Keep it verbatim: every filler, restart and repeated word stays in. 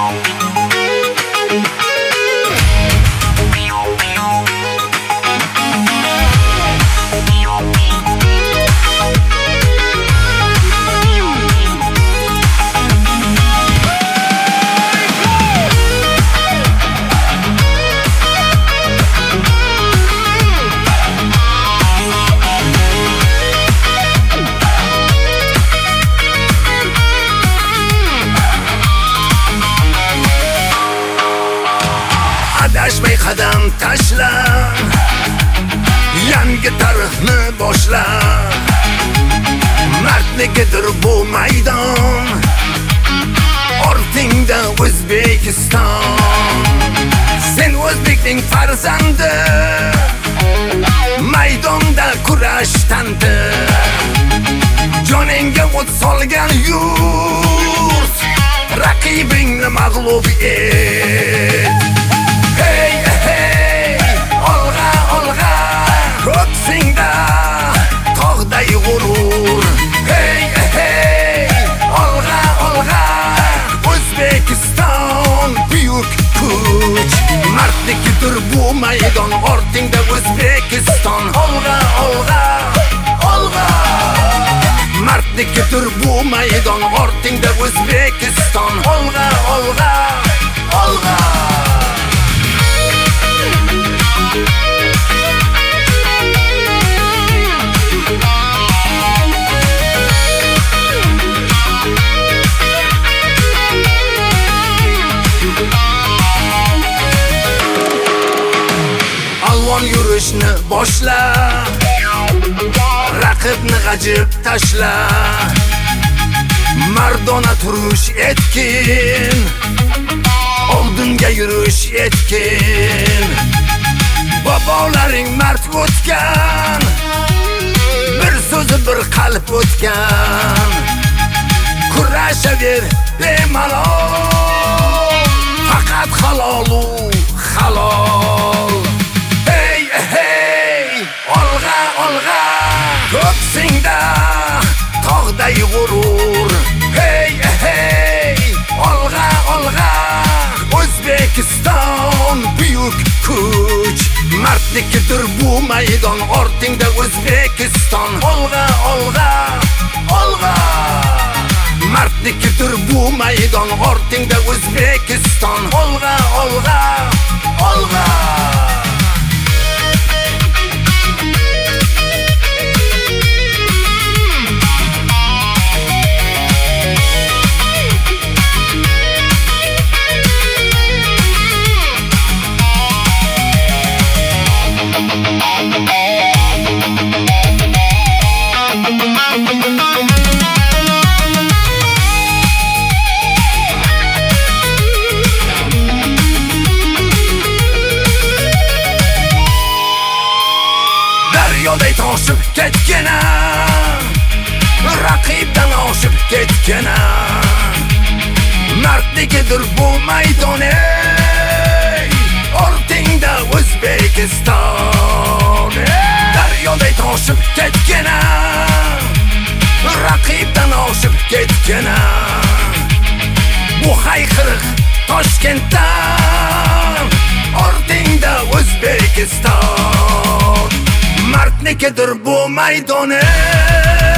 Adashmay qadam tashla, yangi tarixni boshla. Mardligidir bu maydon, ortingda O'zbekiston. Sen o'zbekning farzandi, maydonda kurashdandi. Joningga o't solgan yurt, raqibingni mag'lub et. Hey hey, olg'a olg'a, ko'ksingda tog'day g'urur. Hey hey, olg'a olg'a, O'zbekiston buyuk kuch. Mardligidir bu maydon, ortingda O'zbekiston. Olg'a olg'a olg'a, mardligidir bu maydon, ortingda O'zbekiston. Olg'a olg'a olg'a. Alvon yurishni boshla, raqibni g'ajib tashla. Mardona turish etkin, oldinga yurish etkin. Bobolaring mard o'tgan, bir so'zi bir qalb o'tgan. Kurashaver bemalol, faqat halolu halol. Hey hey, olg'a olg'a, ko'ksingda tog'day g'urur. Hey hey, olg'a olg'a, O'zbekiston buyuk kuch. Mardligidir bu maydon, ortingda O'zbekiston. Olg'a olg'a olg'a, mardligidir bu maydon, ortingda O'zbekiston. Olg'a olg'a olg'a. Daryoday toshib ketganam, raqibdan oshib ketganam. Mardligidir bu maydon, ortingda O'zbekiston. Daryoday toshib ketganam, raqibdan oshib ketganam. Bu hayqiriq Toshkentdan, ortingda O'zbekiston. Mardligidir bu maydon.